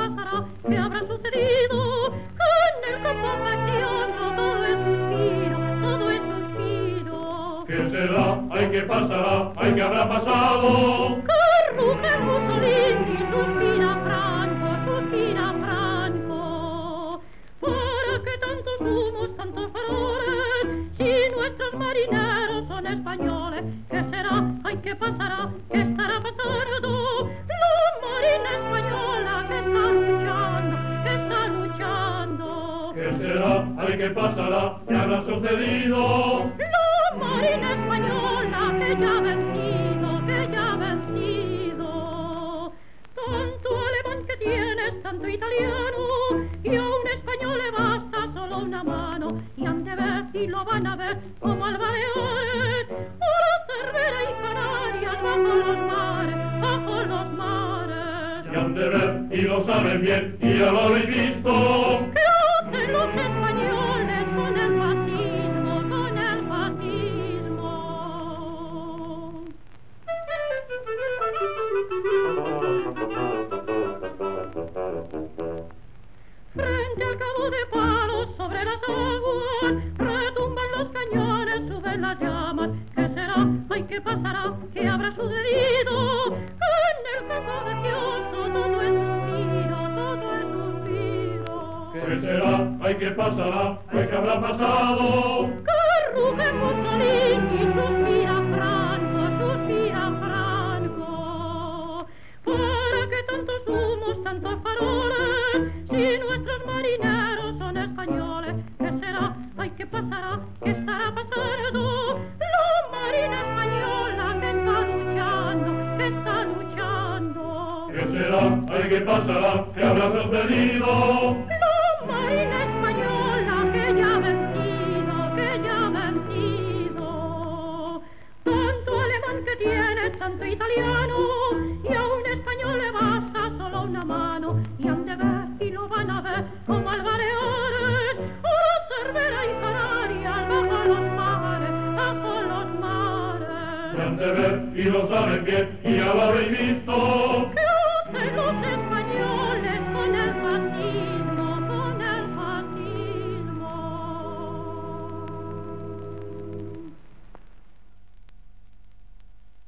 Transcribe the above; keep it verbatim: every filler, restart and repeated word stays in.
pasará? ¿Qué habrá sucedido? Con el campo precioso todo es suspiro, todo es suspiro. ¿Qué será? Ay, ¿qué pasará? Ay, ¿qué habrá pasado? Que ruge Mussolini, suspira Franco, suspira Franco. ¿Para qué tantos humos, tantos faroles? Si nuestros marineros son españoles, ¿qué será? Ay, ¿qué pasará? ¿Qué estará pasando? La marina española que está luchando, que está luchando. ¿Qué será? Ay, ¿qué pasará? ¿Qué habrá sucedido? La marina española que ya ha vencido, que ya ha vencido. Tanto alemán que tienes, tanto italiano, y a un español le basta solo una mano, y han de ver y lo van a ver como al Baleares, o la Cervera y Canarias bajo los mares, bajo los mares. Y han de ver y lo saben bien y ya lo habéis visto. ¿Qué hacen los españoles con el fascismo, con el fascismo? Frente al cabo de Palos sobre las aguas retumban los cañones, suben las llamas. ¿Qué será? Ay, ¿qué pasará? ¿Qué habrá sucedido? En el campo precioso todo es suspiro, todo es suspiro. ¿Qué será? Ay, ¿qué pasará? Ay, ¿qué habrá pasado? Que ruge Mussolini, suspira Franco, suspira Franco. ¿Para qué tantos humos, tantos faroles? Si nuestros marineros son españoles, ¿qué será? Ay, ¿qué pasará? ¿Qué estará pasando? La marina española que está luchando, que está luchando. ¿Qué será? Ay, ¿qué pasará? ¿Qué habrá sucedido? La marina española que ya ha vencido, que ya ha vencido. Tanto alemán que tiene, tanto italiano, y a un español le basta solo una mano, y han de ver y lo van a ver como al Baleares, o la Cervera y Canarias bajo los mares, bajo los mares. Y han de ver y lo saben bien y ya lo habéis visto. ¿Qué hacen los